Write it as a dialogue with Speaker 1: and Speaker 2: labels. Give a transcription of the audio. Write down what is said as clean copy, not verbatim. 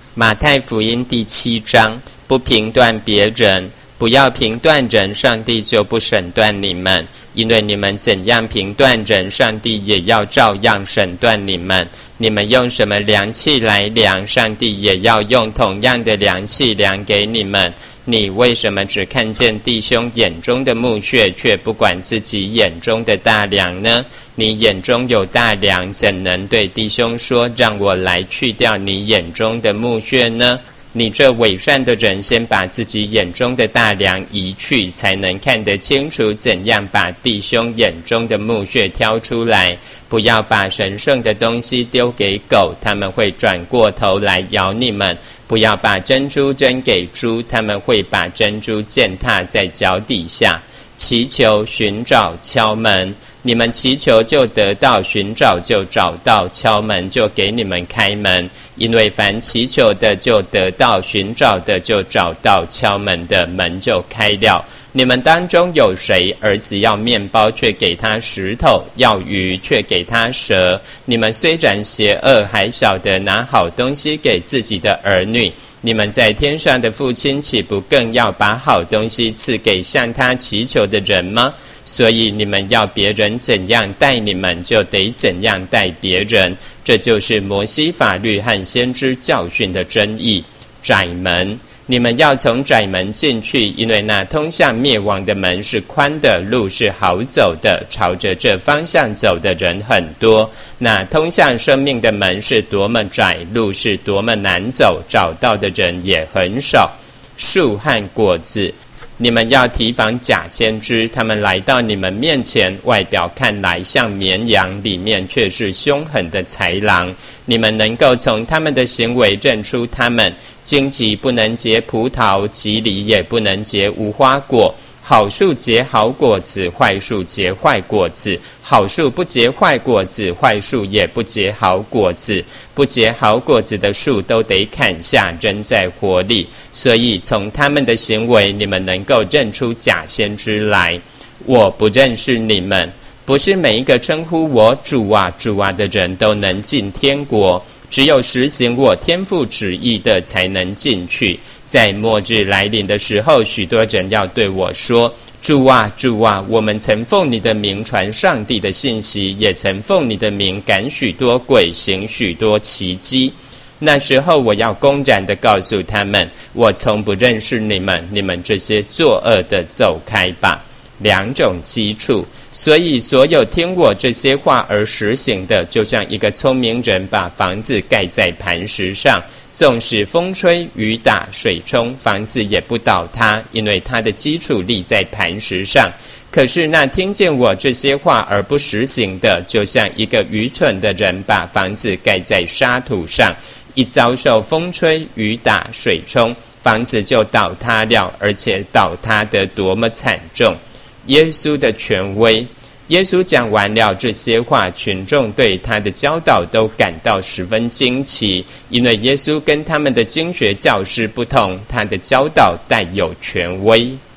Speaker 1: 马太福音第7章，不评断别人，不要评断人，上帝就不审断你们。因为你们怎样评断人，上帝也要照样审断你们。你们用什么量器来量，上帝也要用同样的量器量给你们。你为什么只看见弟兄眼中的木屑，却不管自己眼中的大梁呢？你眼中有大梁，怎能对弟兄说，让我来去掉你眼中的木屑呢？你这伪善的人，先把自己眼中的大梁移去，才能看得清楚怎样把弟兄眼中的木屑挑出来。不要把神圣的东西丢给狗，他们会转过头来咬你们。不要把珍珠扔给猪，他们会把珍珠践踏在脚底下。祈求，寻找，敲门。你们祈求就得到，寻找就找到，敲门就给你们开门。因为凡祈求的就得到，寻找的就找到，敲门的门就开了。你们当中有谁儿子要面包，却给他石头；要鱼，却给他蛇？你们虽然邪恶，还晓得拿好东西给自己的儿女。你们在天上的父亲，岂不更要把好东西赐给向他祈求的人吗？所以你们要别人怎样待你们，就得怎样待别人。这就是摩西法律和先知教训的真意。窄门，你们要从窄门进去，因为那通向灭亡的门是宽的，路是好走的，朝着这方向走的人很多。那通向生命的门是多么窄，路是多么难走，找到的人也很少。树和果子，你们要提防假先知，他们来到你们面前，外表看来像绵羊，里面却是凶狠的豺狼。你们能够从他们的行为认出他们。荆棘不能结葡萄，蒺藜也不能结无花果。好树结好果子，坏树结坏果子。好树不结坏果子，坏树也不结好果子。不结好果子的树都得砍下，扔在火里。所以从他们的行为，你们能够认出假先知来。我不认识你们，不是每一个称呼我主啊主啊的人都能进天国，只有实行我天父旨意的才能进去。在末日来临的时候，许多人要对我说，主啊主啊，我们曾奉你的名传上帝的信息，也曾奉你的名赶许多鬼，行许多奇迹。那时候我要公然地告诉他们，我从不认识你们，你们这些作恶的，走开吧。两种基础，所以所有听我这些话而实行的，就像一个聪明人把房子盖在磐石上，纵使风吹雨打水冲，房子也不倒塌，因为它的基础立在磐石上。可是那听见我这些话而不实行的，就像一个愚蠢的人把房子盖在沙土上，一遭受风吹雨打水冲，房子就倒塌了，而且倒塌得多么惨重。耶稣的权威，耶稣讲完了这些话，群众对他的教导都感到十分惊奇，因为耶稣跟他们的经学教师不同，他的教导带有权威。